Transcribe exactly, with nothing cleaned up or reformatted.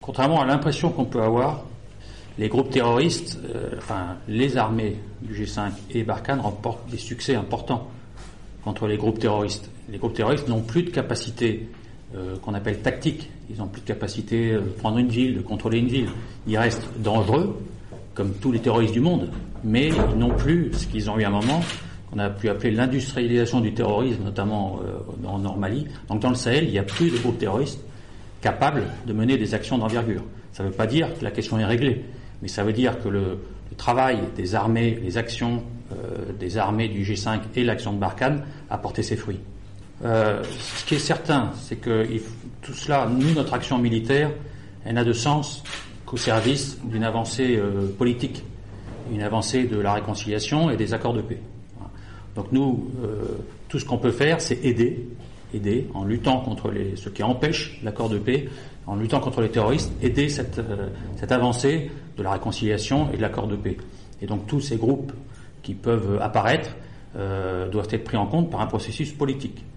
Contrairement à l'impression qu'on peut avoir, les groupes terroristes, euh, enfin les armées du G cinq et Barkhane remportent des succès importants contre les groupes terroristes. Les groupes terroristes n'ont plus de capacité euh, qu'on appelle tactique. Ils n'ont plus de capacité de prendre une ville, de contrôler une ville. Ils restent dangereux, comme tous les terroristes du monde, mais ils n'ont plus ce qu'ils ont eu à un moment, qu'on a pu appeler l'industrialisation du terrorisme, notamment euh, en Nord-Mali. Donc dans le Sahel, il n'y a plus de groupes terroristes capables de mener des actions d'envergure. Ça ne veut pas dire que la question est réglée, mais ça veut dire que le, le travail des armées, les actions euh, des armées du G cinq et l'action de Barkhane a porté ses fruits. Euh, ce qui est certain, c'est que il, tout cela, nous, notre action militaire, elle n'a de sens qu'au service d'une avancée euh, politique, une avancée de la réconciliation et des accords de paix. Voilà. Donc nous, euh, tout ce qu'on peut faire, c'est aider, aider en luttant contre les, ce qui empêche l'accord de paix, en luttant contre les terroristes, aider cette, euh, cette avancée de la réconciliation et de l'accord de paix. Et donc tous ces groupes qui peuvent apparaître euh, doivent être pris en compte par un processus politique.